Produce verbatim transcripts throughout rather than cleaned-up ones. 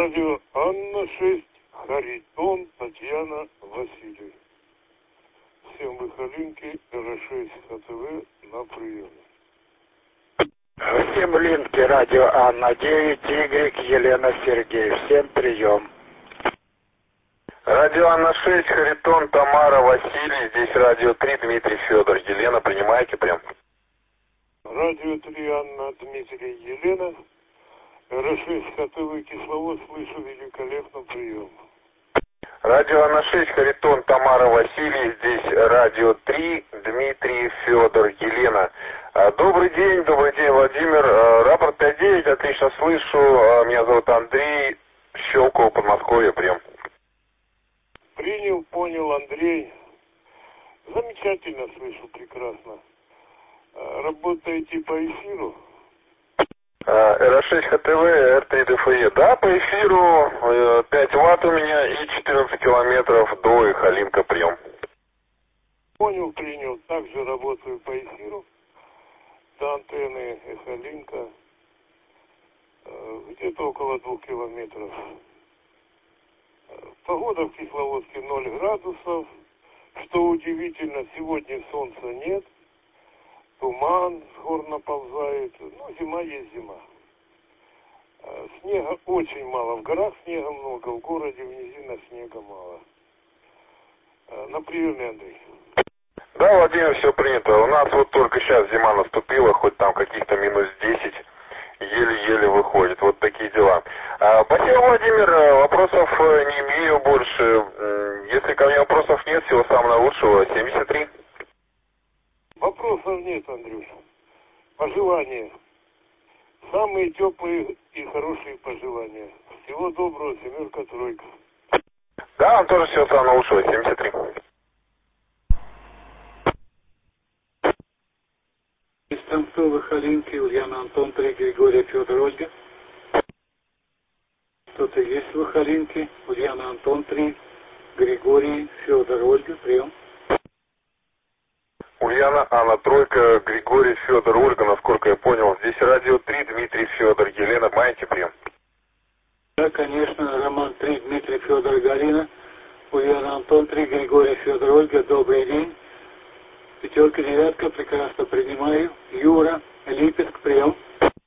Радио Анна шесть, Харитон, Татьяна, Василий. Всем выходинки, эр шесть ха тэ вэ на приеме. Всем линки, радио Анна девять, Y, Елена, Сергей. Всем прием. Радио Анна шесть, Харитон, Тамара, Василий. Здесь радио три, Дмитрий, Федор. Елена, принимаете прям? Радио три, Анна, Дмитрий, Елена. эр шесть ха тэ вэ, Кисловод, слышу великолепно, прием. Радио Анна шесть, Харитон, Тамара, Василий. Здесь радио три, Дмитрий, Федор, Елена. Добрый день, добрый день, Владимир. Рапорт пять девять, отлично слышу. Меня зовут Андрей, Щелково, Подмосковье, прием. Принял, понял, Андрей. Замечательно слышу, прекрасно. Работаете по эфиру? эр шесть ха тэ вэ, эр три дэ эф е. Да, по эфиру пять ватт у меня и четырнадцать километров до Ихалинка, прием. Понял, принял. Также работаю по эфиру. До антенны Ихалинка. Где-то около двух километров. Погода в Кисловодске ноль градусов. Что удивительно, сегодня солнца нет. Туман с гор наползает. Ну, зима есть зима. Снега очень мало. В горах снега много, в городе, в низинах снега мало. На приеме, Андрей. Да, Владимир, все принято. У нас вот только сейчас зима наступила, хоть там каких-то минус десять. Еле-еле выходит. Вот такие дела. А, спасибо, Владимир. Вопросов не имею больше. Если ко мне вопросов нет, всего самого лучшего. семьдесят три. Вопросов нет, Андрюша. Пожелания. Самые теплые и хорошие пожелания. Всего доброго, семерка, тройка. Да, вам тоже всего самого лучшего. семьдесят три. Из Танцовой Халинки, Ульяна, Антон, три, Григория, Федор, Ольга. Кто-то есть в Халинке, Ульяна, Антон, три, Григорий, Федор, Ольга, прием. Ульяна, Анна, тройка, Григорий, Федор, Ольга, насколько я понял. Здесь радио три, Дмитрий, Федор, Елена, маете прием? Да, конечно, Роман три, Дмитрий, Федор, Галина, Ульяна, Антон, три, Григорий, Федор, Ольга, добрый день. Пятерка, девятка, прекрасно принимаю. Юра, Липецк, прием.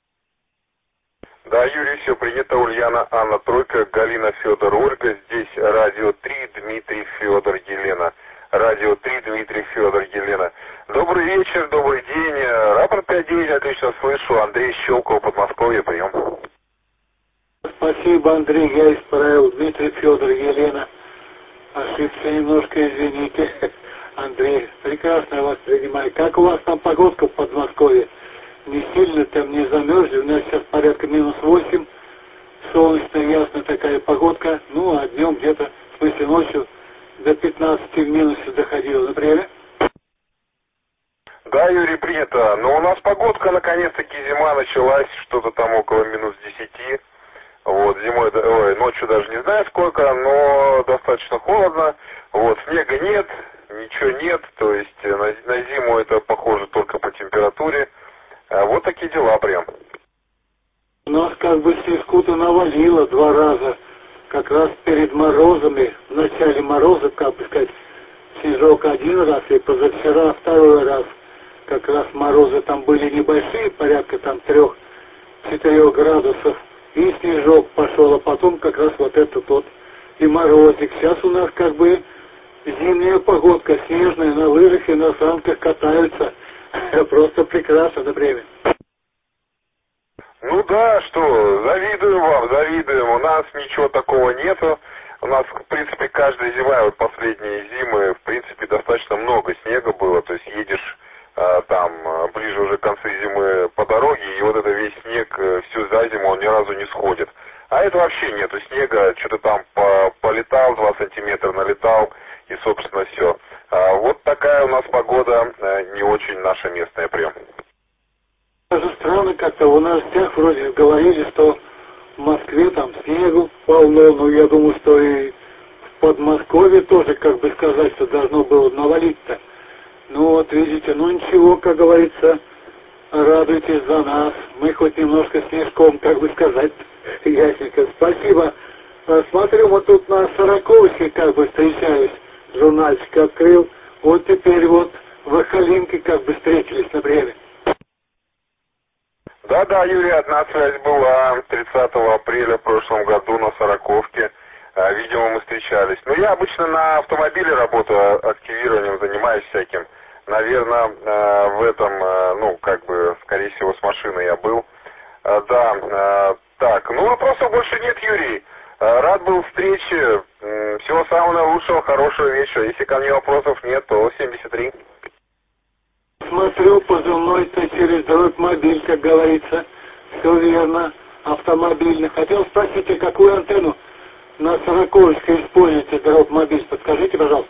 Да, Юрий, все принято. Ульяна, Анна, тройка, Галина, Федор, Ольга. Здесь радио три, Дмитрий, Федор, Елена. Радио три, Дмитрий, Федор, Елена. Добрый вечер, добрый день. Рапорт пять девять, отлично слышу. Андрей, Щелково, Подмосковье, прием. Спасибо, Андрей, я исправил. Дмитрий, Федор, Елена. Ошибся немножко, извините. Андрей, прекрасно я вас принимаю. Как у вас там погодка в Подмосковье? Не сильно там не замерзли? У нас сейчас порядка минус восемь. Солнечная, ясная такая погодка. Ну, а днем где-то, в смысле ночью, до пятнадцати в минусе доходило. Например? Да, Юрий, принято. Но у нас погодка, наконец-таки, зима началась, что-то там около минус десяти. Вот, зимой, ой, ночью даже не знаю сколько, но достаточно холодно. Вот, снега нет, ничего нет, то есть на, на зиму это похоже только по температуре. А вот такие дела прям. У нас как бы снежку-то навалило два раза. Как раз перед морозами, в начале мороза, как бы сказать, снежок один раз, и позавчера второй раз. Как раз морозы там были небольшие, порядка там трех-четырех градусов. И снежок пошел, а потом как раз вот этот вот и морозик. Сейчас у нас как бы зимняя погодка, снежная, на лыжах и на санках катаются. Просто прекрасно, например. Ну да, что, завидуем вам, завидуем. У нас ничего такого нету. У нас, в принципе, каждая зима, вот последние зимы, в принципе, достаточно много снега было. То есть едешь а, там, ближе уже к концу зимы по дороге, и вот это весь снег всю за зиму, он ни разу не сходит. А это вообще нету снега, что-то там по, полетал, два сантиметра налетал, и, собственно, все. А вот такая у нас погода, не очень наша местная прям. Даже странно как-то, у нас всех вроде говорили, что в Москве там снегу полно, но я думаю, что и в Подмосковье тоже, как бы сказать, что должно было навалить-то. Ну вот видите, ну ничего, как говорится, радуйтесь за нас. Мы хоть немножко снежком, как бы сказать, ясненько. Спасибо. А, смотрю, вот тут на Сороковке как бы встречаюсь, журнальчик открыл. Вот теперь вот в Ахалинке как бы встретились на время. Да-да, Юрий, одна связь была тридцатого апреля в прошлом году на Сороковке. Видимо, мы встречались. Но я обычно на автомобиле работаю, активированием занимаюсь всяким. Наверное, в этом, ну, как бы, скорее всего, с машиной я был. Да, так, ну, вопросов больше нет, Юрий. Рад был встрече. Всего самого наилучшего, хорошего вечера. Если ко мне вопросов нет, то семьдесят три. Смотрю, позывной-то через дробь-мобиль, как говорится. Все верно, автомобильный. Хотел спросить, а какую антенну на Сороковской используете дробь-мобиль? Подскажите, пожалуйста.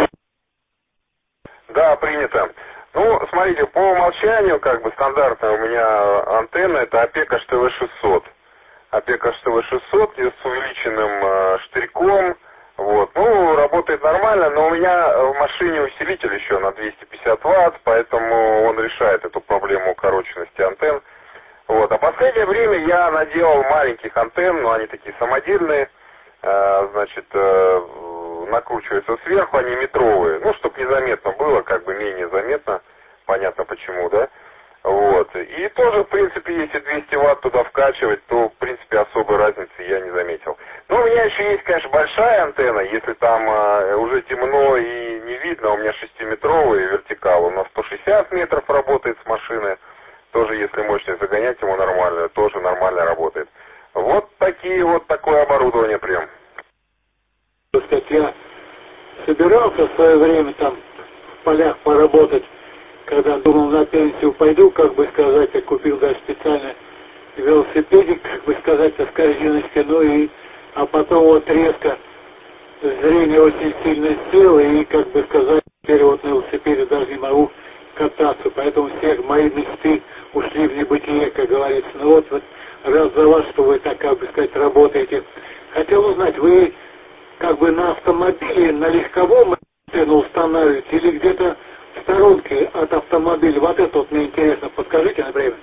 Да, принято. Ну, смотрите, по умолчанию, как бы, стандартная у меня антенна, это Опека эйч тэ вэ шестьсот. Опека эйч тэ вэ шестьсот с увеличенным э, штырьком. Вот. Ну, работает нормально, но у меня в машине усилитель еще на двести пятьдесят ватт, поэтому он решает эту проблему укороченности антенн. Вот. А в последнее время я наделал маленьких антенн, но они такие самодельные, э, значит, э, накручиваются сверху, они метровые, ну, чтобы незаметно было, как бы менее заметно, понятно почему, да. Вот. И тоже, в принципе, если двести ватт туда вкачивать, то, в принципе, особой разницы я не заметил. Но у меня еще есть, конечно, большая антенна, если там э, уже темно и не видно, у меня шестиметровый вертикал, у нас сто шестьдесят метров работает с машины, тоже, если мощность загонять ему нормально, тоже нормально работает. Вот такие вот, такое оборудование прям. Так сказать, я собирался в свое время там в полях поработать, когда думал на пенсию пойду, как бы сказать, я купил даже специально велосипедик, как бы сказать, с корзиночкой, ну и, а потом вот резко зрение очень сильно село, и, как бы сказать, теперь вот на велосипеде даже не могу кататься, поэтому все мои мечты ушли в небытие, как говорится. Ну вот, вот раз за вас, что вы так, как бы сказать, работаете. Хотел узнать, вы как бы на автомобиле, на легковом антенну устанавливаете или где-то в сторонке от автомобиля? Вот это вот мне интересно, подскажите, например.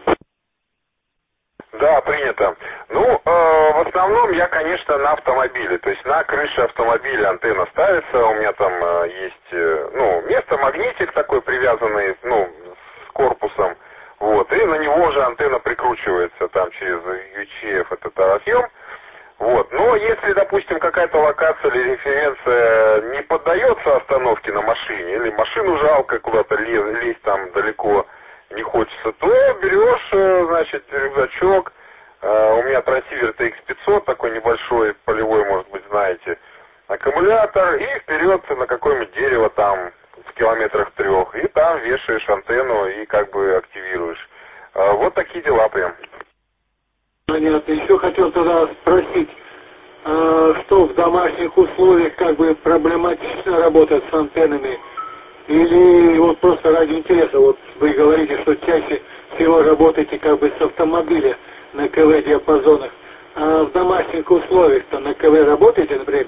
Да, принято. Ну, э, в основном я, конечно, на автомобиле, то есть на крыше автомобиля антенна ставится, у меня там э, есть, э, ну, место, магнитик такой привязанный, ну, с корпусом, вот, и на него же антенна прикручивается там через ю эйч эф, этот разъем. Вот. Но если, допустим, какая-то локация или референция не поддается остановке на машине, или машину жалко куда-то лезть, лезть там далеко не хочется, то берешь, значит, рюкзачок. У меня трансивер тэ икс пятьсот, такой небольшой, полевой, может быть, знаете, аккумулятор, и вперед на какое-нибудь дерево там в километрах трех, и там вешаешь антенну и как бы активируешь. Вот такие дела прям. Понятно. Еще хотел тогда спросить, а, что в домашних условиях как бы проблематично работать с антеннами, или вот просто ради интереса, вот вы говорите, что чаще всего работаете как бы с автомобиля на КВ диапазонах, а в домашних условиях-то на КВ работаете, например?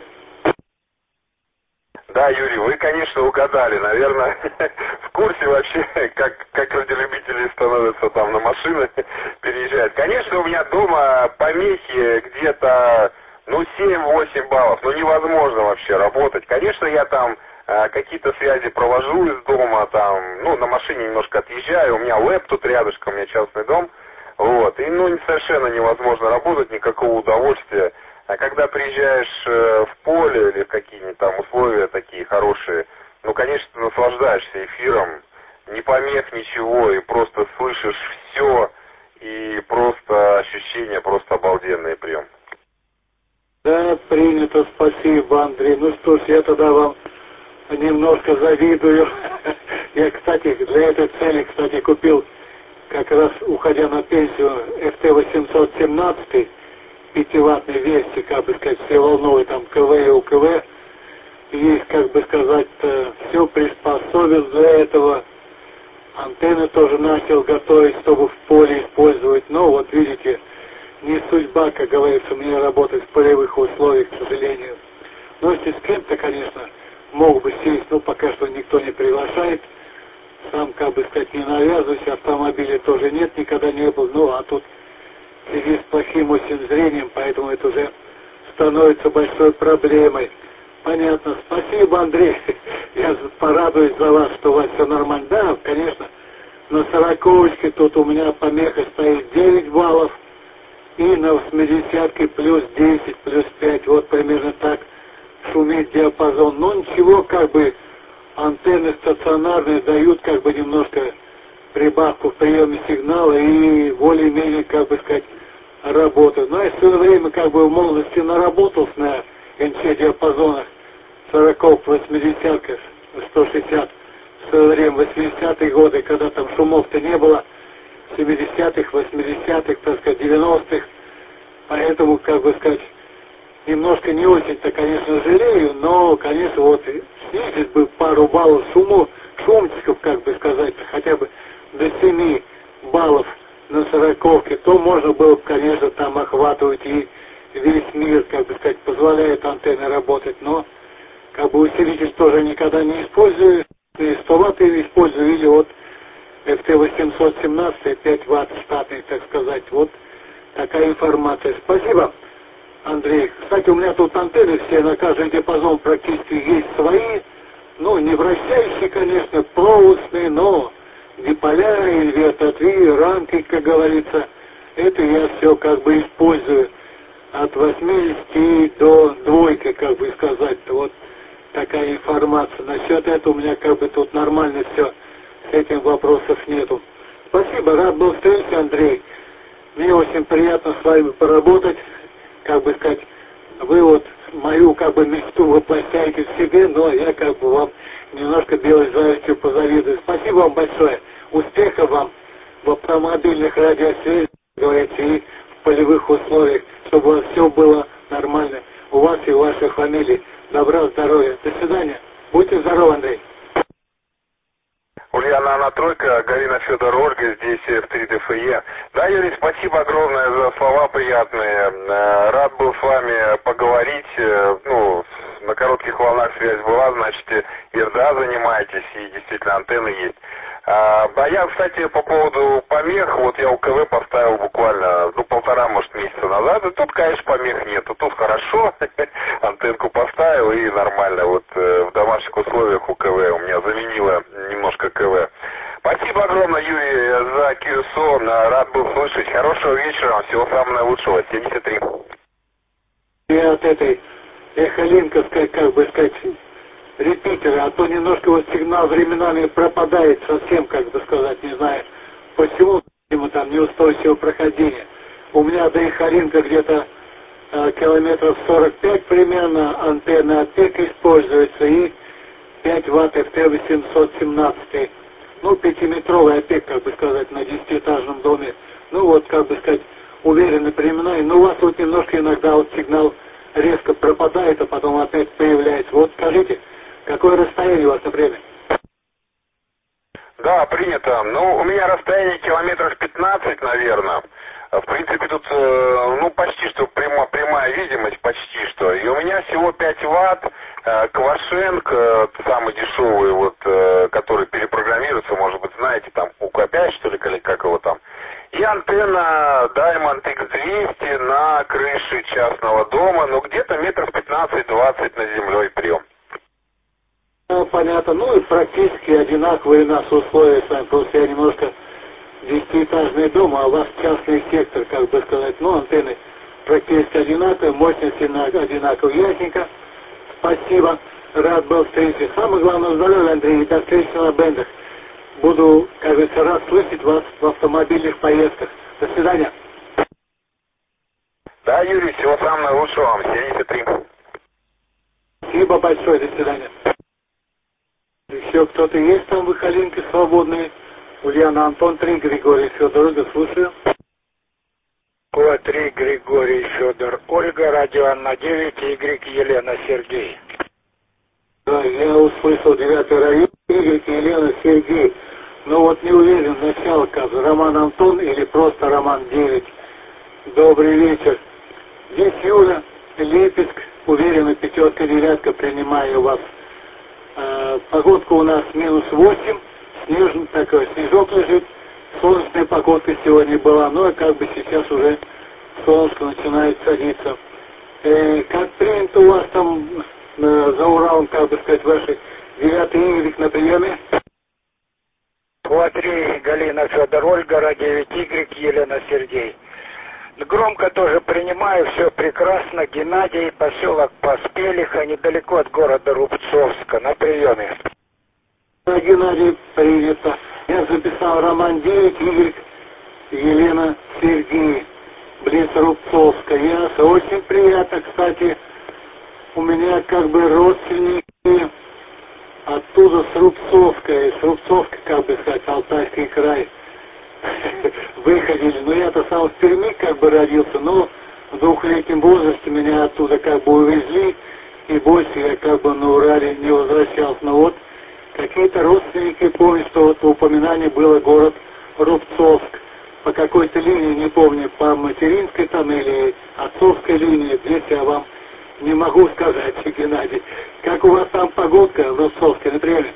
Да, Юрий, вы, конечно, угадали. Наверное, в курсе вообще, как, как радиолюбители становятся там на машины, переезжают. Конечно, у меня дома помехи где-то, ну, семь-восемь баллов. Ну, невозможно вообще работать. Конечно, я там э, какие-то связи провожу из дома, там, ну, на машине немножко отъезжаю. У меня лэп тут рядышком, у меня частный дом. Вот. И, ну, совершенно невозможно работать, никакого удовольствия. А когда приезжаешь э, в поле или в какие-нибудь там условия такие хорошие, ну, конечно, ты наслаждаешься эфиром, ни помех, ничего, и просто слышишь все, и просто ощущения просто обалденные прям. Да, принято, спасибо, Андрей. Ну что ж, я тогда вам немножко завидую. Я, кстати, для этой цели, кстати, купил, как раз уходя на пенсию, эф тэ восемьсот семнадцать, пятиваттной версии, как бы сказать, всеволновой, там КВ и УКВ. Есть, как бы сказать, все приспособил для этого. Антенны тоже начал готовить, чтобы в поле использовать. Но вот видите, не судьба, как говорится, мне работать в полевых условиях, к сожалению. Но если с кем-то, конечно, мог бы сесть, но пока что никто не приглашает. Сам, как бы сказать, не навязываюсь, автомобиля тоже нет, никогда не был. Ну, а тут в связи с плохим очень зрением, поэтому это уже становится большой проблемой. Понятно. Спасибо, Андрей. Я порадуюсь за вас, что у вас все нормально. Да, конечно, на сороковочке тут у меня помеха стоит девять баллов. И на восьмидесятке плюс десять, плюс пять. Вот примерно так шумит диапазон. Но ничего, как бы антенны стационарные дают как бы немножко прибавку в приеме сигнала и более-менее, как бы сказать, работают. Но я в свое время как бы в молодости наработался на эн че диапазонах сороковок, восьмидесятках, сто шестьдесят. В свое время восьмидесятые годы, когда там шумов-то не было, семидесятых, восьмидесятых, так сказать, девяностых. Поэтому, как бы сказать, немножко не очень-то, конечно, жалею, но, конечно, вот снизить бы пару баллов шуму, шумчиков, как бы сказать, хотя бы до семи баллов на сороковке, то можно было бы, конечно, там охватывать и весь мир, как бы сказать, позволяет антенны работать, но как бы усилитель тоже никогда не использую, и сто ватт использую, или вот эф тэ восемьсот семнадцать, пять ватт штатный, так сказать. Вот такая информация. Спасибо, Андрей. Кстати, у меня тут антенны все на каждый диапазон практически есть свои. Ну, не вращающие, конечно, проводные, но диполя, инвертотви, рамки, как говорится. Это я все как бы использую от восьмидесяти до двойки, как бы сказать. Вот такая информация. Насчет этого у меня как бы тут нормально все. С этим вопросов нету. Спасибо, рад был встретить, Андрей. Мне очень приятно с вами поработать. Как бы сказать, вы вот мою как бы мечту воплощаете в себе, но я как бы вам немножко белой завистью позавидую. Спасибо вам большое. Успехов вам в автомобильных радиосвязях, говорится, и в полевых условиях, чтобы у вас все было нормально. У вас и у вашей фамилии. Добра, здоровья. До свидания. Будьте здоровы, Андрей. Ульяна, Анна Тройка, Галина, Федор, Ольга, здесь эф три дэ эф е. Да, Юрий, спасибо огромное за слова приятные. Рад был с вами поговорить. Ну, на коротких волнах связь была, значит, и эр дэ а занимаетесь, и действительно антенны есть. А, а я, кстати, по поводу помех, вот я у ка вэ поставил буквально, ну, полтора, может, месяца назад, и тут, конечно, помех нету, тут хорошо, антенку поставил и нормально, вот в домашних условиях у ка вэ у меня заменило немножко ка вэ. Спасибо огромное, Юрий, за кью эс о, рад был слышать, хорошего вечера, всего самого наилучшего, семьдесят три. И от этой эхолинковской, как бы сказать, репитера, а то немножко вот сигнал временами пропадает совсем, как бы сказать, не знаю, почему, ему там неустойчивое прохождение. У меня до эхолинка где-то э, километров сорок пять примерно, антенна опека используется и пять ватт эф тэ восемьсот семнадцать. Ну, пятиметровый опек, как бы сказать, на десятиэтажном доме. Ну, вот, как бы сказать, уверенно применяю. Но у вас вот немножко иногда вот сигнал резко пропадает, а потом опять появляется. Вот скажите, какое расстояние у вас на время? Да, принято. Ну, у меня расстояние километров пятнадцать, наверное. В принципе, тут, ну, почти что прямо, прямая видимость, почти что. И у меня всего пять ватт, Квашенк, самый дешевый, вот, который перепрограммируется, может быть, знаете, там, у ка пять, что ли, или как его там. И антенна Diamond икс двести на крыше частного дома, ну, где-то метров пятнадцать-двадцать над землей прием. Ну, понятно. Ну, и практически одинаковые у нас условия с вами. Просто я немножко десятиэтажный дом, а у вас частный сектор, как бы сказать. Ну, антенны практически одинаковые, мощности одинаковые. Ясненько. Спасибо. Рад был встретить. Самое главное, здоровья, Андрей, и до встречи на бендах. Буду, как говорится, рад слышать вас в автомобильных поездках. До свидания. Да, Юрий, всего самого наилучшего вам. семьдесят три. Спасибо большое. До свидания. Еще кто-то есть там в Ихалинке свободные? Ульяна, Антон, три, Григорий, Федор, Ольга, слушаю. О, три, Григорий, Федор, Ольга, радио Анна девять, Y, Елена, Сергей. Да, я услышал девятый район, Y, Елена, Сергей. Но вот не уверен, начало как, Роман Антон или просто Роман девять. Добрый вечер. Здесь Юля, Липецк, уверенно, пятерка, девятка, принимаю вас. Э, погодка у нас минус восемь, снежный такой, снежок лежит, солнечная погодка сегодня была, но как бы сейчас уже солнышко начинает садиться. Э, как принято у вас там э, за Уралом, как бы сказать, ваши девятый Y на приеме? О три Галина Федор Ольга, радио девять Y Елена Сергей. Громко тоже принимаю, все прекрасно. Геннадий, поселок Поспелиха, недалеко от города Рубцовска, на приеме. Геннадий, принято. Я записал Роман девять Y Елена Сергей, близ Рубцовска. Ясно. Очень приятно, кстати, у меня как бы родственники оттуда с Рубцовска, с Рубцовска, как бы сказать, Алтайский край, выходили. Но я-то сам в Перми как бы родился, но в двухлетнем возрасте меня оттуда как бы увезли, и больше я как бы на Урале не возвращался. Но вот какие-то родственники, помню, что вот в упоминании было город Рубцовск. По какой-то линии, не помню, по материнской там или отцовской линии, здесь я вам не могу сказать, Геннадий. Как у вас там погодка в Рубцовске, например?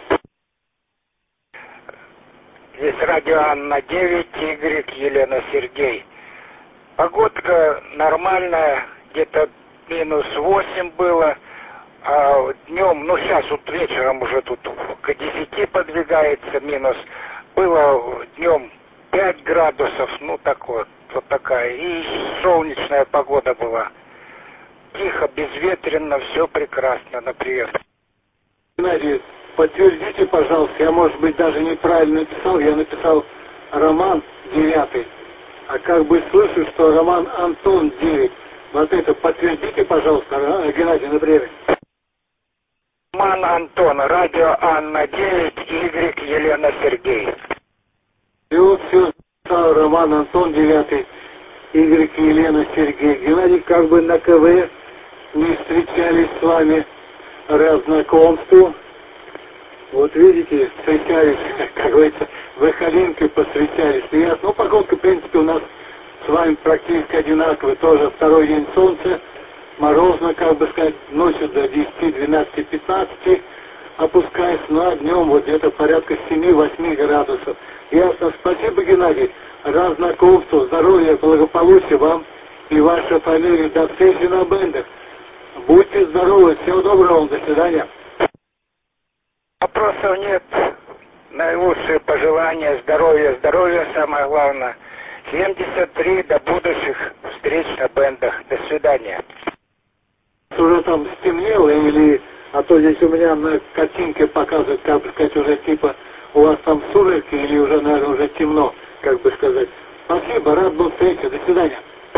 Здесь радио Анна девять Y Елена Сергей. Погодка нормальная, где-то минус восемь было, а днем, ну сейчас вот вечером уже тут к десяти подвигается минус. Было днем пять градусов, ну такое, вот такая. И солнечная погода была. Тихо, безветренно, все прекрасно, например. Геннадий, подтвердите, пожалуйста, я, может быть, даже неправильно написал, я написал Роман девятый, а как бы слышу, что Роман Антон девять. Вот это подтвердите, пожалуйста, Геннадий, например. Роман Антон, радио Анна девять Y Елена Сергей. И вот все, Роман Антон девятый Y Елена Сергей. Геннадий, как бы на КВ не встречались с вами раз знакомству. Вот видите, встречались, как говорится, в Эхолинке повстречались. И я, ну, погодка, в принципе, у нас с вами практически одинаковая. Тоже второй день солнца, морозно, как бы сказать, ночью до десяти, двенадцати, пятнадцати опускаясь, ну а днем вот где-то порядка семи-восьми градусов. Ясно. Спасибо, Геннадий. Рад знакомству, здоровья, благополучия вам и вашей фамилии. До встречи на бендах. Будьте здоровы. Всего доброго вам. До свидания. Вопросов нет. Наилучшие пожелания, здоровья, здоровья, самое главное. семьдесят три, до будущих встреч на бендах. До свидания. Уже там стемнело или... А то здесь у меня на картинке показывают, как бы сказать, уже типа у вас там сумерки или уже, наверное, уже темно, как бы сказать. Спасибо, рад был встрече. До свидания.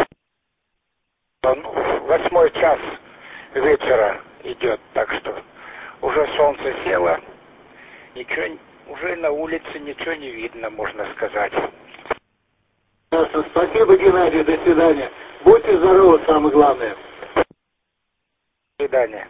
Ну, восьмой час вечера идет, так что уже солнце село, ничего, уже на улице ничего не видно, можно сказать. Ясно. Спасибо, Геннадий, до свидания. Будьте здоровы, самое главное. До свидания.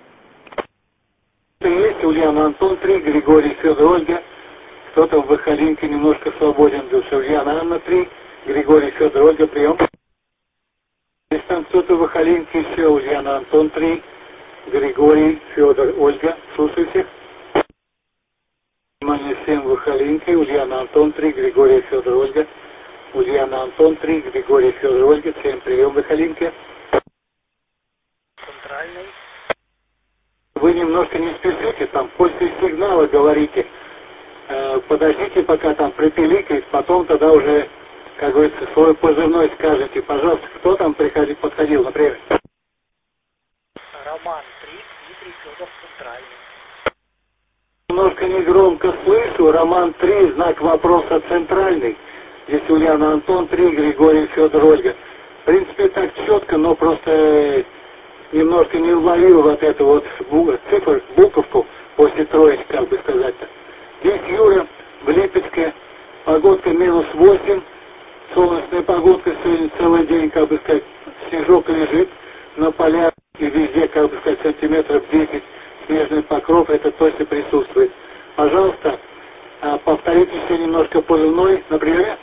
Есть Ульяна Антон три, Григорий Федор Ольга. Кто-то в Эхолинке немножко свободен, душа. Ульяна Анна три, Григорий Федор Ольга, прием. Есть там кто-то в Эхолинке еще, Ульяна Антон три, Григорий Федор Ольга. Слушаю всех. Внимание всем в Эхолинке, Ульяна Антон три, Григорий Федор Ольга. Ульяна Антон три, Григорий Федор Ольга. Всем прием в Эхолинке. Центральный. Вы немножко не спешите, там после сигнала говорите. Э, подождите, пока там припиликает, потом тогда уже, как говорится, свой позывной скажете. Пожалуйста, кто там приходил, подходил, например? Роман три, Дмитрий Федор, Центральный. Немножко негромко слышу. Роман три, знак вопроса центральный. Здесь Ульяна Антон три, Григорий Федор Ольга. В принципе, так четко, но просто... немножко не уловил вот эту вот цифр, буковку после троечки, как бы сказать-то. Здесь Юра, в Липецке, погодка минус восемь, солнечная погодка сегодня целый день, как бы сказать, снежок лежит на полях и везде, как бы сказать, сантиметров десять снежный покров, это точно присутствует. Пожалуйста, повторите еще немножко позывной, например.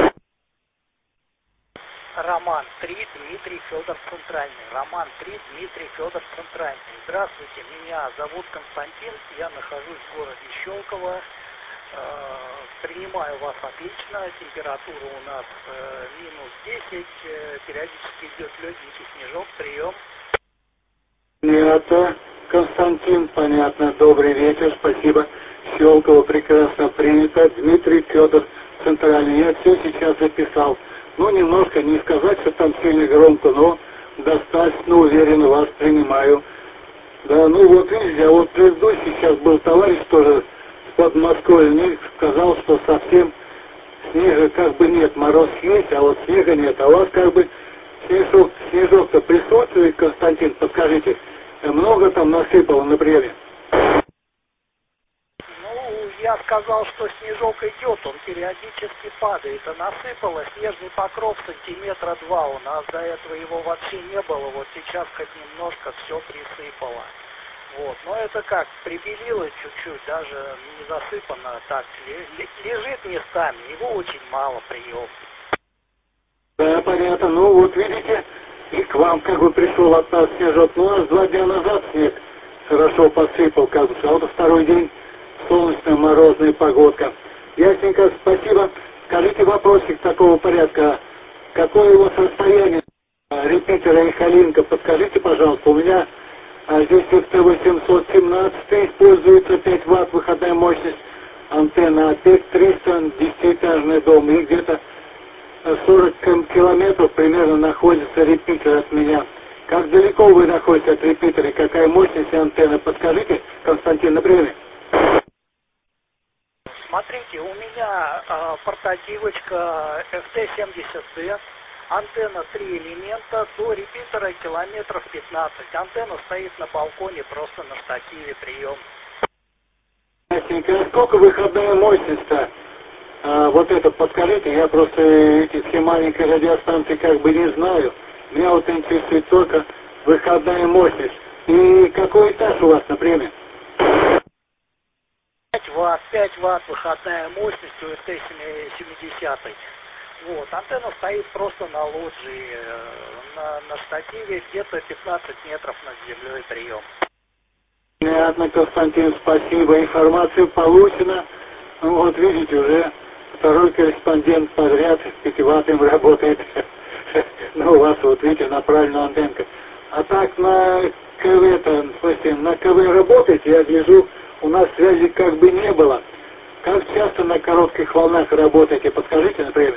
Роман три, Дмитрий Федор, Центральный. Роман три, Дмитрий Федор, Центральный. Здравствуйте, меня зовут Константин, я нахожусь в городе Щелково. Принимаю вас отлично, температура у нас э, минус десять, э, периодически идет легенький снежок, прием. Это Константин, понятно, добрый вечер, спасибо. Щелково прекрасно принято. Дмитрий, Федор, Центральный. Я все сейчас записал. Ну, немножко, не сказать, что там сильно громко, но достаточно уверенно вас принимаю. Да, ну вот видите, а вот предыдущий сейчас был товарищ тоже с Подмосковья, сказал, что совсем снега как бы нет, мороз есть, а вот снега нет. А у вас как бы снежок, снежок-то присутствует, Константин, подскажите, много там насыпало на приеме? Ну, я сказал, что снежок идет, он периодически падает, а насыпало снежный покров сантиметра два, у нас до этого его вообще не было, вот сейчас хоть немножко все присыпало. Вот, но это как, прибелило чуть-чуть, даже не засыпано, так, лежит местами, его очень мало, прием. Да, понятно, ну вот видите, и к вам как бы пришел от нас снежок, ну у нас два дня назад снег хорошо посыпал, как бы, а вот второй день солнечная морозная погодка. Ясненько, спасибо. Скажите вопросик такого порядка, какое у вас расстояние репетера и Халинка, подскажите, пожалуйста, у меня а здесь эф тэ восемьсот семнадцать используется пять ватт выходная мощность, антенна АПЕК триста, десятиэтажный дом, и где-то сорок километров примерно находится репитер от меня. Как далеко вы находитесь от репитера и какая мощность антенны? Подскажите, Константин, на приеме. Смотрите, у меня э, портативочка эф тэ семьдесят дэ, антенна три элемента, до репитера километров пятнадцать. Антенна стоит на балконе, просто на штативе, прием. Ясненько, сколько выходная мощность-то? А, вот это подскажите, я просто эти все маленькие радиостанции как бы не знаю. Меня вот интересует только выходная мощность. И какой этаж у вас на приеме? пять ватт, пять ватт выходная мощность у эф тэ семьдесят. Вот, антенна стоит просто на лоджии, на, на штативе, где-то пятнадцать метров над землей, прием. Понятно, Константин, спасибо. Информация получена. Ну вот видите, уже второй корреспондент подряд пятиваттым работает. Ну у вас вот видите, на правильную антенку. А так на КВ-то, в смысле, на КВ работаете, я гляжу, у нас связи как бы не было. Как часто на коротких волнах работаете, подскажите, например?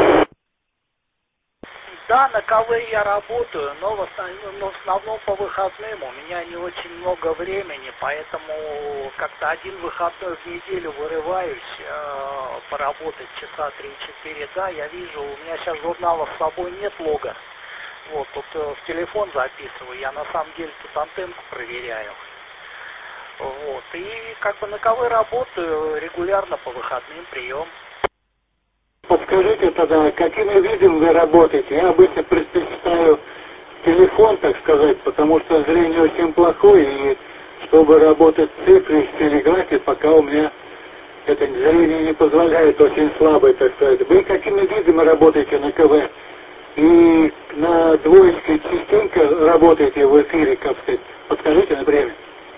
Да, на КВ я работаю, но в, основном, но в основном по выходным. У меня не очень много времени, поэтому как-то один выходной в неделю вырываюсь э, поработать часа три-четыре. Да, я вижу, у меня сейчас журналов с собой нет, лога. Вот, тут э, в телефон записываю, я на самом деле тут антенку проверяю. Вот, и как бы на КВ работаю регулярно по выходным, прием. Подскажите тогда, какими видами вы работаете? Я обычно предпочитаю телефон, так сказать, потому что зрение очень плохое, и чтобы работать с цифрой, с телеграфией, пока у меня это зрение не позволяет, очень слабое, так сказать. Вы какими видами работаете на КВ? И на двоечке частенько работаете в эфире, как сказать? Подскажите на время.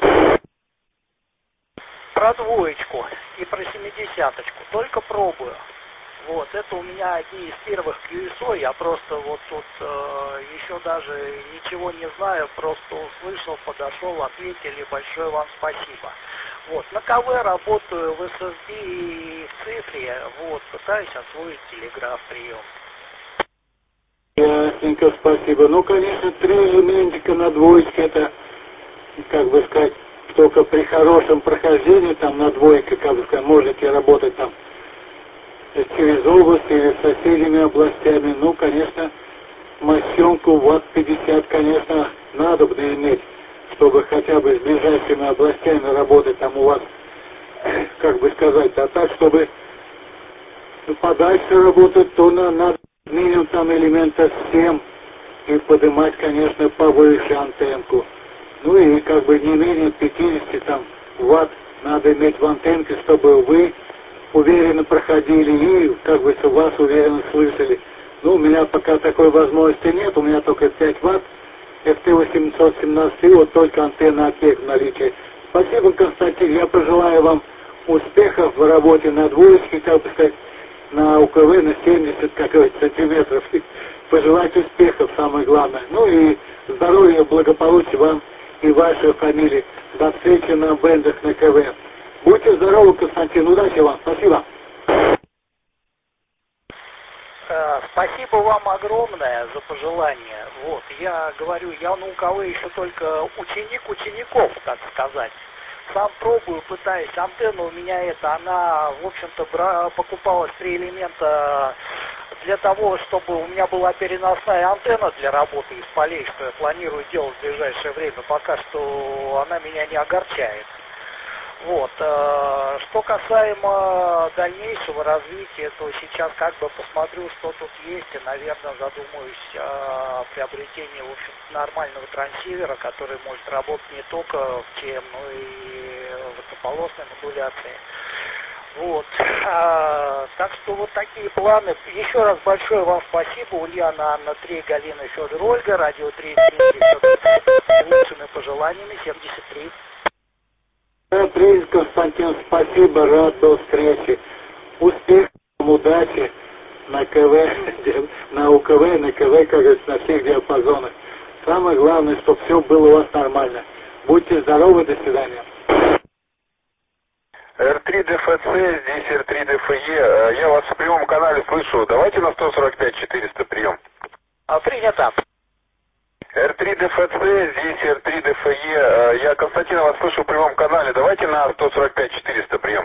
Про двоечку и про семидесяточку только пробую. Вот, это у меня одни из первых кью эс о, я просто вот тут э, еще даже ничего не знаю, просто услышал, подошел, ответили, большое вам спасибо. Вот, на КВ работаю в эс эс ди и в цифре, вот, пытаюсь освоить телеграф, прием. Ясненько, спасибо. Ну, конечно, три элементика на двоечке, это, как бы сказать, только при хорошем прохождении, там, на двойке, как бы сказать, можете работать там через область или с соседними областями. Ну, конечно, мощенку ватт пятьдесят, конечно, надо бы иметь, чтобы хотя бы с ближайшими областями работать там у вас, как бы сказать, а так, чтобы подальше работать, то на, надо минимум там элемента семь и поднимать, конечно, повыше антенку. Ну и как бы не менее пятьдесят там ватт надо иметь в антенке, чтобы вы уверенно проходили и как бы вас уверенно слышали. Ну, у меня пока такой возможности нет, у меня только пять ватт, эф тэ восемьсот семнадцать, и вот только антенна АПЕК в наличии. Спасибо, Константин, я пожелаю вам успехов в работе на двоечке, как бы сказать, на УКВ на семьдесят, как говорится, сантиметров. Пожелать успехов, самое главное. Ну и здоровья, благополучия вам и вашей фамилии. До встречи на бендах на КВ. Будьте здоровы, Константин. Удачи вам. Спасибо. Спасибо вам огромное за пожелание. Вот, я говорю, я на УКВ еще только ученик учеников, так сказать. Сам пробую, пытаюсь. Антенна у меня эта, она, в общем-то, бра... покупалась три элемента для того, чтобы у меня была переносная антенна для работы из полей, что я планирую делать в ближайшее время. Пока что она меня не огорчает. Вот. Что касаемо дальнейшего развития, то сейчас как бы посмотрю, что тут есть, и, наверное, задумаюсь о приобретении, в общем, нормального трансивера, который может работать не только в ЧМ, но и в высополосной модуляции. Вот. А, так что вот такие планы. Еще раз большое вам спасибо. Ульяна, Анна три, Галина, Федор, Ольга, радио три, с лучшими пожеланиями, семьдесят три. Привет, Константин, спасибо, рад до встречи. Успехов, удачи на КВ, на УКВ, на КВ, как говорится, на всех диапазонах. Самое главное, чтобы все было у вас нормально. Будьте здоровы, до свидания. эр три дэ эф цэ, здесь эр три дэ эф е. Я вас в прямом канале слышу. Давайте на сто сорок пять четыреста прием. А, принято. эр три дэ эф цэ, здесь эр три дэ эф е. Я, Константин, вас слышу в прямом канале. Давайте на сто сорок пять четыреста прием.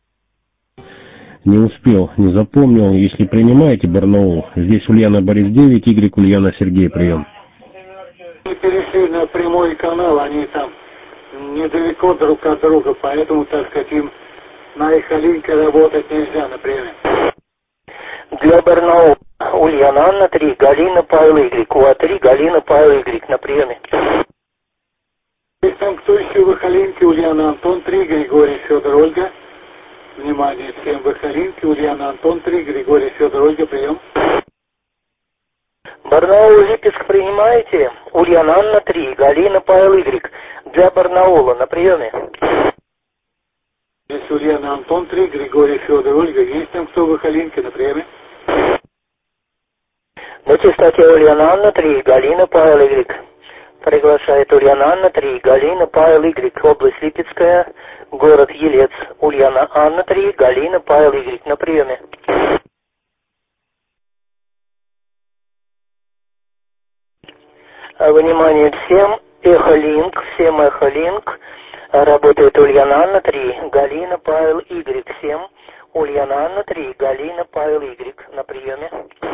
Не успел, не запомнил. Если принимаете, Барнаул, здесь Ульяна Борис девять, Y Ульяна Сергей, прием. Мы перешли на прямой канал, они там недалеко друг от друга, поэтому, так сказать, им на их линке работать нельзя, например. Для Барнаула Ульяна Анна три, Галина Павел Y, УА три, Галина Павел Y на приеме. Есть там кто еще в Ихалинке? Ульяна Антон три, Григорий Федор Ольга. Внимание всем в Ихалинке. Ульяна Антон три, Григорий Федор Ольга, прием. Барнаул Липецк принимаете? Ульяна Анна три, Галина Павел Y. Для Барнаула на приеме. Здесь Ульяна Антон три, Григорий Федор Ольга. Есть там кто в Ихалинке на приеме? На частоте Ульяна Анна три, Галина Павел Y. Приглашает Ульяна Анна три, Галина Павел Y. Область Липецкая, город Елец. Ульяна Анна три, Галина Павел Y. На приеме. Внимание всем, Эхолинк, всем Эхолинк. Работает Ульяна Анна три, Галина Павел Y. Всем Ульяна Анна три, Галина Павел Y. На приеме.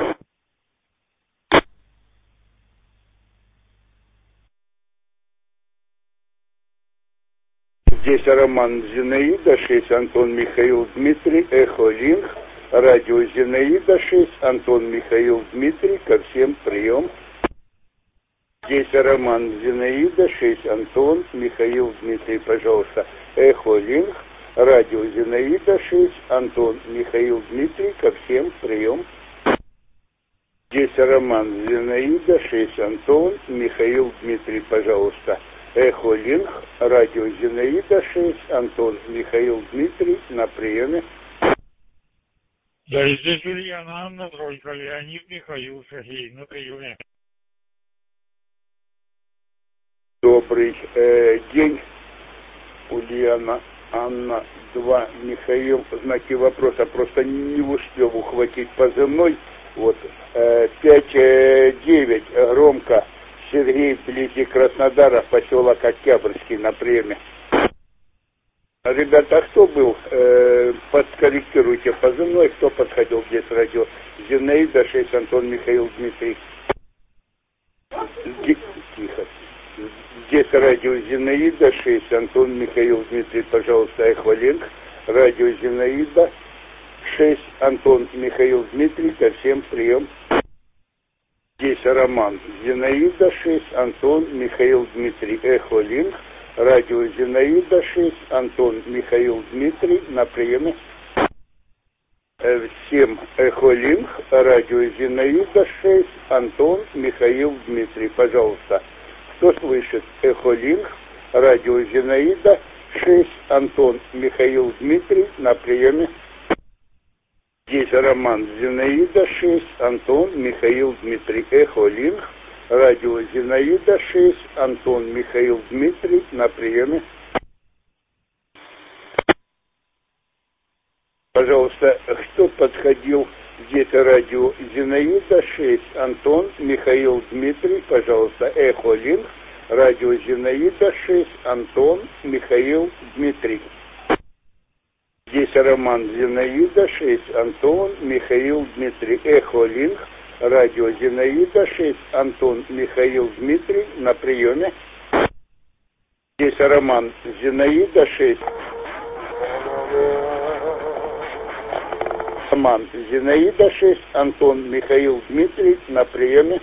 Здесь Роман Зинаида, шесть, Антон Михаил Дмитрий, Эхо Линк, радио Зинаида, шесть, Антон Михаил Дмитрий, ко всем прием. Здесь Роман Зинаида, шесть, Антон Михаил Дмитрий, пожалуйста, Эхо Линк, радио Зинаида, шесть, Антон Михаил Дмитрий, ко всем прием. Здесь Роман Зинаида, шесть, Антон Михаил Дмитрий, пожалуйста. Эхо Линк, радио Зинаида шесть, Антон Михаил Дмитрий, на приеме. Да, и здесь Ульяна Анна, тройка, Леонид Михаил Сергей, на приеме. Добрый э, день, Ульяна Анна два, Михаил, знаки вопроса, просто не успел ухватить позывной. Вот, э, пять девять, громко. Сергей, вблизи Краснодара, поселок Октябрьский, на приеме. Ребята, кто был? Э, подкорректируйте позывной, кто подходил здесь радио. Зинаида шесть, Антон Михаил Дмитрий. Ди... Тихо. Здесь радио Зинаида шесть, Антон Михаил Дмитрий, пожалуйста, Эхолинк. Радио Зинаида шесть, Антон Михаил Дмитрий, ко всем прием. Здесь Роман Зинаида шесть, Антон Михаил Дмитрий, Эхо Линк, радио Зинаида шесть, Антон Михаил Дмитрий, на приеме. Всем Эхо Линк, радио Зинаида шесть, Антон Михаил Дмитрий, пожалуйста. Кто слышит? Эхо Линк, радио Зинаида шесть, Антон Михаил Дмитрий на приеме. Здесь Роман Зинаида шесть, Антон Михаил Дмитрий, Эхо Линк, радио Зинаида шесть, Антон Михаил Дмитрий на приеме. Пожалуйста, кто подходил? Здесь радио Зинаида шесть, Антон Михаил Дмитрий, пожалуйста, Эхо Линк, радио Зинаида шесть, Антон Михаил Дмитрий. Здесь Роман Зинаида шесть, Антон Михаил Дмитрий, Эхо Линк, радио Зинаида шесть, Антон Михаил Дмитрий на приеме. Здесь Роман Зинаида шесть. Роман Зинаида шесть, Антон Михаил Дмитрий на приеме.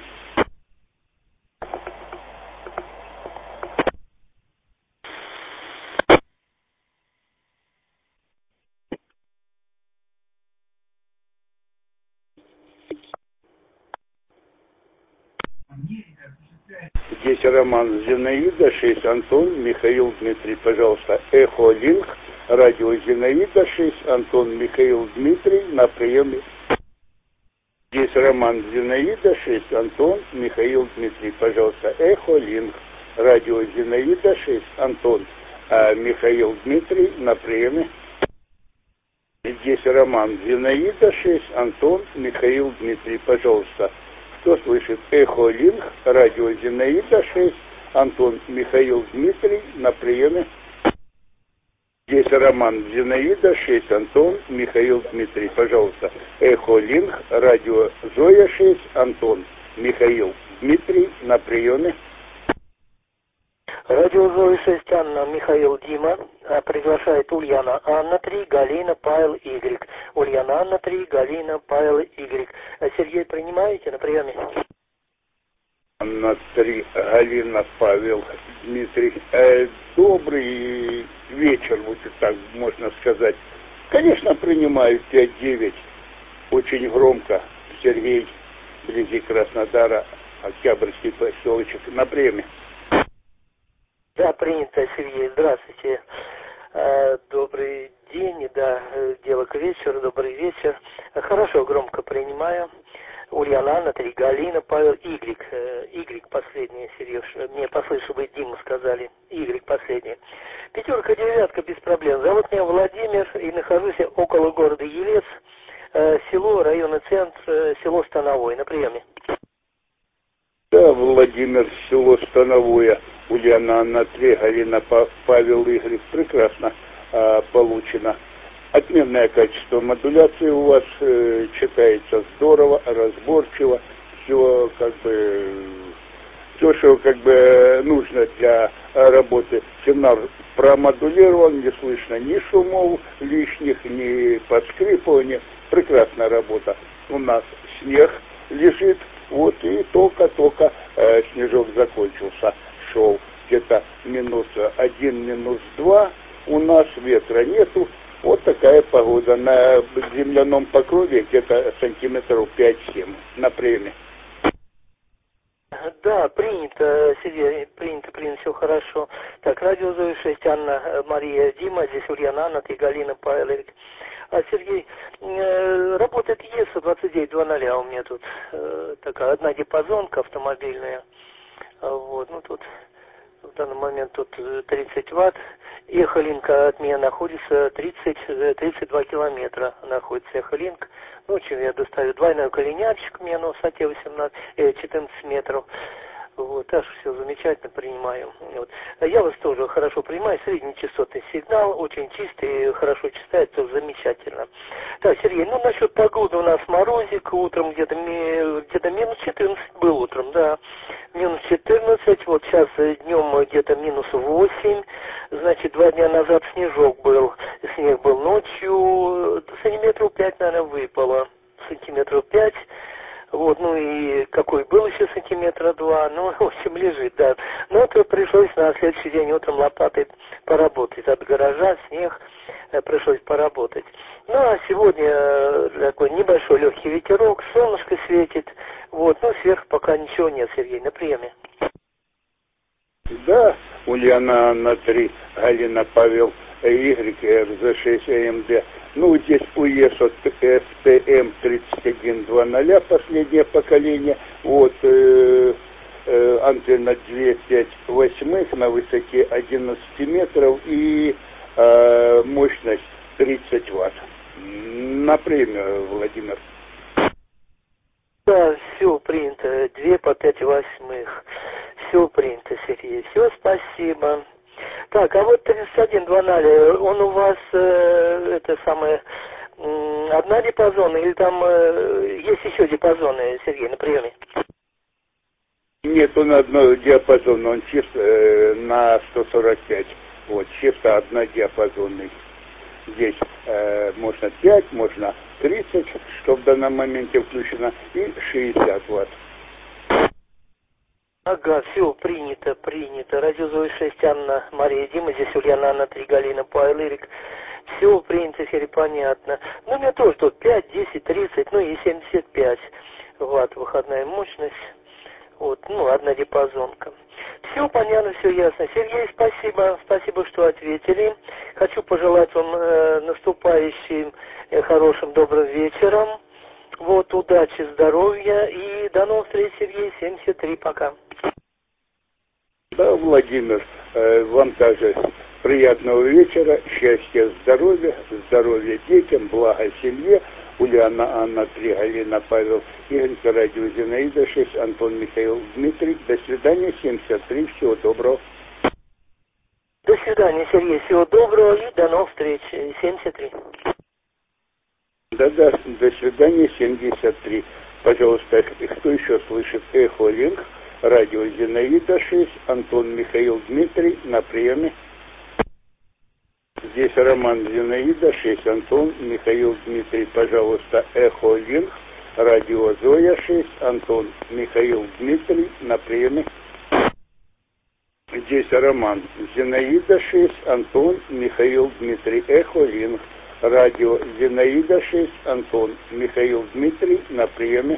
Здесь Роман Зинаида шесть, Антон Михаил Дмитрий, пожалуйста, Эхо Линк, радио Зинаида шесть, Антон Михаил Дмитрий на приеме. Здесь Роман Зинаида шесть, Антон Михаил Дмитрий, пожалуйста, Эхо Линк, радио Зинаида шесть, Антон а, Михаил Дмитрий на приеме. Здесь Роман Зинаида шесть, Антон Михаил Дмитрий, пожалуйста. Кто слышит? Эхо Линк, радио Зинаида шесть, Антон Михаил Дмитрий на приеме. Здесь Роман Зинаида шесть, Антон Михаил Дмитрий, пожалуйста. Эхо Линк, радио Зоя шесть, Антон Михаил Дмитрий на приеме. Радио Зоя шесть, Анна Михаил Дима, приглашает Ульяна Анна три, Галина Павел Y. Ульяна Анна три, Галина Павел Y. Сергей, принимаете на приеме? Анна три, Галина Павел Дмитрий. Э, добрый вечер, вот так можно сказать. Конечно, принимаю пять девять. Очень громко. Сергей, вблизи Краснодара, Октябрьский поселочек на приеме. Да, принято, Сергей. Здравствуйте. Добрый день, да, дело к вечеру, добрый вечер. Хорошо, громко принимаю. Ульяна Анна три, Галина Павел Y. Y последняя, Сереж. Мне послышал, вы Диму сказали. Y последняя. Пятерка, девятка, без проблем. Зовут меня Владимир, и нахожусь я около города Елец, село, районный центр, село Становое. На приеме. Да, Владимир, село Становое. Ульяна Анна три, Галина Павел Y. Прекрасно а, получено. Отменное качество модуляции у вас э, читается здорово, разборчиво. Все как бы, все, что как бы нужно для работы. Сигнал промодулирован, не слышно ни шумов лишних, ни подскрипывания. Прекрасная работа. У нас снег лежит, вот и только-только э, снежок закончился. Шел где-то минус один, минус два, у нас ветра нету, вот такая погода. На земляном покрове где-то сантиметров пять-семь на приеме. Да, принято, Сергей, принято, принято, все хорошо. Так, радио Зоя шесть, Анна Мария Дима, здесь Ульяна Анна, ты Галина Павел. А, Сергей, э, работает ЕСА двадцать девять двадцать у меня тут э, такая одна диапазонка автомобильная. Вот, ну тут в данный момент тут тридцать ватт. Эхолинка от меня находится тридцать, тридцать два километра находится Эхолинк. Ночью я достаю двойной коленярчик, у меня на высоте восемнадцать, четырнадцать метров. Вот, так что все замечательно принимаю. Вот. Я вас тоже хорошо принимаю. Среднечастотный сигнал, очень чистый, хорошо читает, тоже замечательно. Так, Сергей, ну насчет погоды у нас морозик, утром где-то где-то минус четырнадцать был утром, да. Минус четырнадцать, вот сейчас днем где-то минус восемь. Значит, два дня назад снежок был. Снег был ночью, сантиметров пять, наверное, выпало. Сантиметров пять. Вот, ну и какой был еще сантиметра два, ну, в общем, лежит, да. Но это пришлось на следующий день утром лопатой поработать. От гаража снег пришлось поработать. Ну, а сегодня такой небольшой легкий ветерок, солнышко светит. Вот, ну, сверху пока ничего нет, Сергей, на приеме. Да, Ульяна Анна три, Галина Павел Y, эр зэ шесть а эм дэ. Ну, здесь УЕС от эс тэ эм тридцать один двадцать, последнее поколение. Вот, э, э, антенна две пять восьмых на высоте одиннадцать метров и э, мощность тридцать ватт. На премию, Владимир. Да, все принято. Две по пять восьмых. Все принято, Сергей. Все, спасибо. Так, а вот тридцать один двадцать, он у вас, э, это самое, э, одна диапазон, или там э, есть еще диапазоны, Сергей, на приеме? Нет, он одной диапазон, он чисто э, на сто сорок пять. Вот, чисто однодиапазонный. Здесь э, можно пять, можно тридцать, что в данном моменте включено, и шестьдесят ватт. Ага, все, принято, принято. Радио Зои шесть, Анна, Мария, Дима, здесь Ульяна, Анна три, Галина, Павел, Ирик. Все, принято, Сергей, понятно. Ну, у меня тоже тут пять, десять, тридцать, ну и семьдесят пять ватт выходная мощность. Вот, ну, одна диапазонка. Все понятно, все ясно. Сергей, спасибо, спасибо, что ответили. Хочу пожелать вам э, наступающим э, хорошим добрым вечером. Вот, удачи, здоровья и до новых встреч, Сергей, семьдесят три, пока. Да, Владимир, э, вам также приятного вечера, счастья, здоровья, здоровья детям, блага семье. Ульяна Анна три, Галина Павел, Игорь, радио Зинаида шесть, Антон Михаил Дмитрий. До свидания, семьдесят три, всего доброго. До свидания, Сергей, всего доброго и до новых встреч, семьдесят три. Да-да, до свидания, семьдесят три. Пожалуйста, кто еще слышит Эхо Линк, радио Зинаида шесть, Антон Михаил Дмитрий на приеме. Здесь Роман Зинаида шесть, Антон Михаил Дмитрий, пожалуйста, Эхо Линк, радио Зоя шесть, Антон Михаил Дмитрий на приеме. Здесь Роман Зинаида шесть, Антон Михаил Дмитрий, Эхо Линк, радио Зинаида шесть, Антон Михаил Дмитрий на приеме.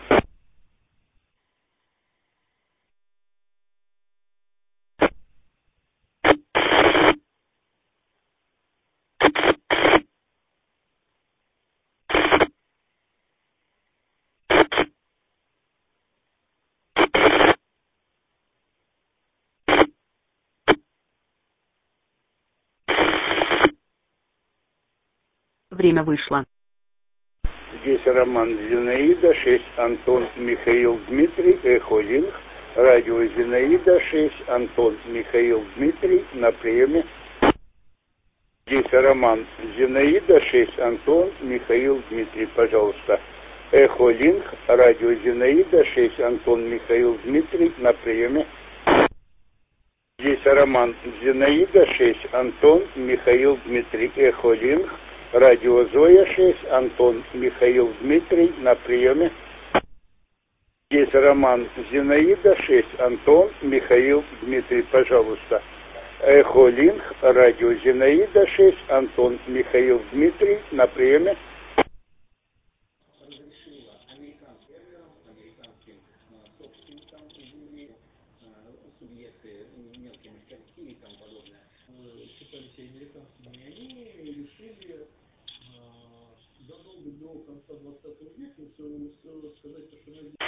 Время вышло. Здесь Роман Зинаида шесть, Антон Михаил Дмитрий, Эхо Линк, радио Зинаида шесть, Антон Михаил Дмитрий на приеме. Здесь Роман Зинаида шесть, Антон Михаил Дмитрий, пожалуйста. Эхо Линк, радио Зинаида шесть, Антон Михаил Дмитрий на приеме. Здесь Роман Зинаида шесть, Антон Михаил Дмитрий, Эхо Линк, радио Зоя шесть, Антон Михаил Дмитрий на приеме. Здесь Роман Зинаида шесть, Антон Михаил Дмитрий, пожалуйста. Эхо Линк, радио Зинаида шесть, Антон Михаил Дмитрий на приеме. Задолго до конца двадцатого века, сказать, что